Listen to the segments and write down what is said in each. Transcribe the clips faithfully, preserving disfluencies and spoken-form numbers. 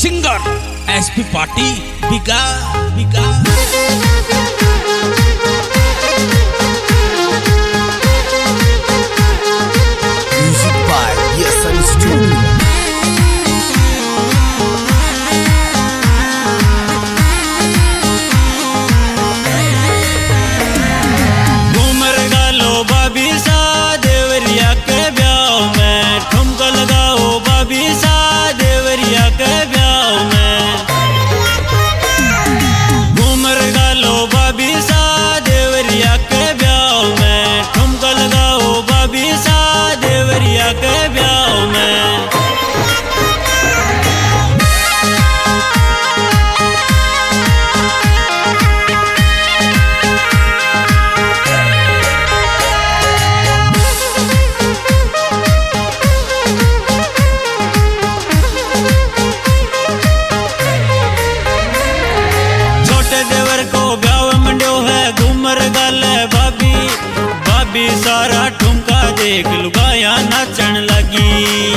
Singer SP party बिगा बिगा music by यसन स्टूडियो। घूमर गालो बाबी सा देवरिया के ब्याह में, ठुमका लगाओ बाबी सा देवरिया के ब्याह में। घूमर गालो बाबी सा देवरिया के ब्याह में, ठुमका लगाओ बाबी सा देवरिया के ब्याह में। बाबी सारा ठुमका देख लुगाया नाचन लगी।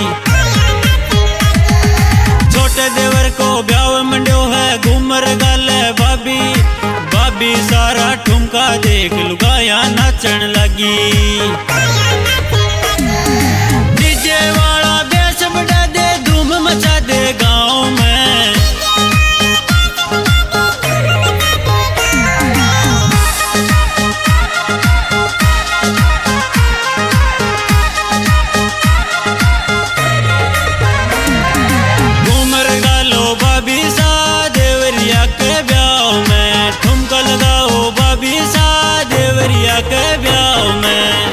छोटे देवर को ब्याह मंड्यो है घूमर गाले बाबी, बाबी सारा ठुमका देख लुगाया नाचन लगी। डीजे वाला बेस बढ़ा दे धूम मचा दे गाँव में। के ब्याह में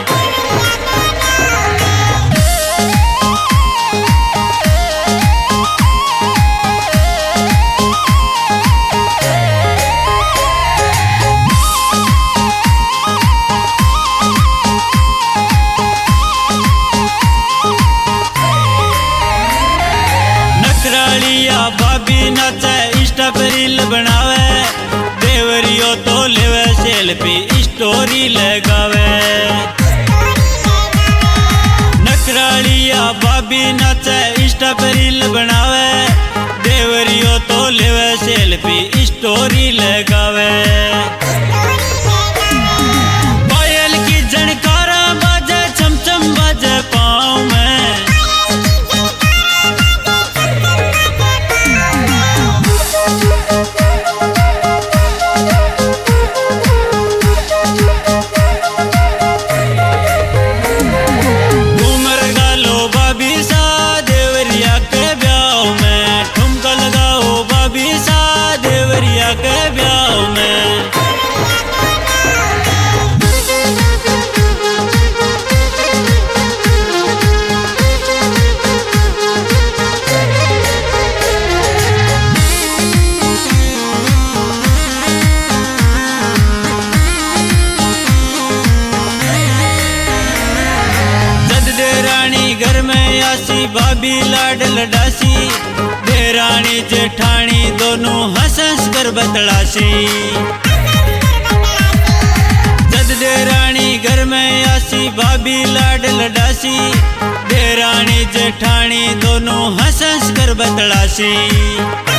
नखरालिया भाभी नाचे इंस्टा पर रील बनावे, देवरियो तो लेवे सेल्फी स्टोरी लगावे। नखरालिया भाभी नाचे इंस्टा पर रील बनावे, देवरियो तो लेवे सेल्फी स्टोरी लगावे। पायल की झनकारा बाजे चमचम बाजे पाँव में। के ब्याह में जद देरानी घर में आसी भाभी लाड लडासी, देरानी जेठानी दोनों हंस हंस कर बतलासी। जद देरानी घर में आसी भाभी लाड लडासी, देरानी जेठानी दोनों हंस हंस कर बतलासी।